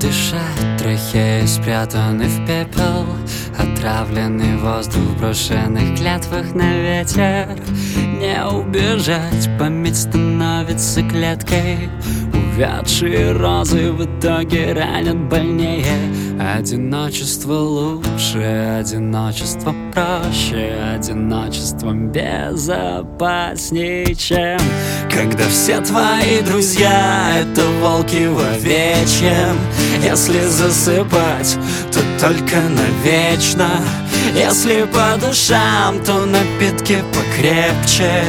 Дышать трахеи, спрятаны в пепел, отравленный воздух в брошенных клятвах на ветер. Не убежать, память становится клеткой. Увядшие розы в итоге ранят больнее. Одиночество лучше, одиночество проще, одиночеством безопаснее, чем когда все твои друзья — это волки в овечьем. Если засыпать, то только навечно. Если по душам, то напитки покрепче.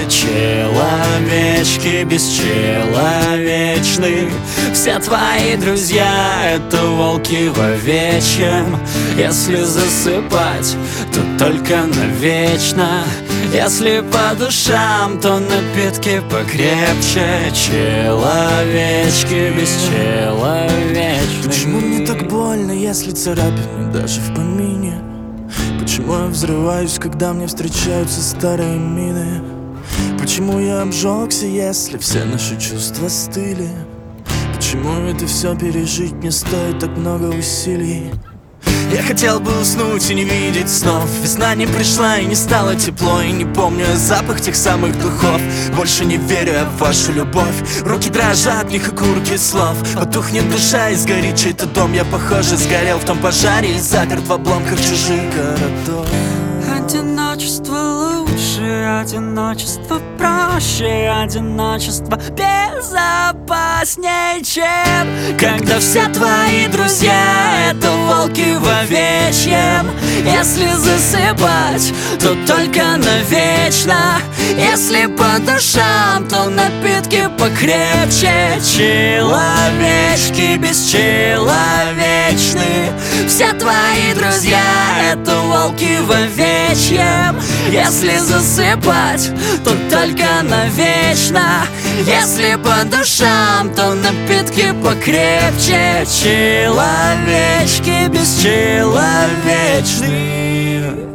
Человечки бесчеловечны. Все твои друзья — это волки в овечьем. Если засыпать, то только навечно. Если по душам, то напитки покрепче. Человечки бесчеловечны. Почему мне так больно, если царапины даже в помине? Почему я взрываюсь, когда мне встречаются старые мины? Почему я обжегся, если все наши чувства стыли? Почему это все пережить мне стоит так много усилий? Я хотел бы уснуть и не видеть снов. Весна не пришла и не стало тепло. И не помню я запах тех самых духов. Больше не верю я в вашу любовь. Руки дрожат, в них и курки слов. Потухнет душа и сгорит чей-то дом. Я, похоже, сгорел в том пожаре и заперт в обломках чужих городов. Одиночество лучше, одиночество проще, одиночество безопаснее, чем когда все твои друзья — это волки в овечьем. Если засыпать, то только навечно. Если по душам, то напитки покрепче. Человечки бесчеловечны. Все твои друзья — это волки в овечьем. Если засыпать, то только навечно. Если по душам, то напитки покрепче. Человечки бесчеловечны.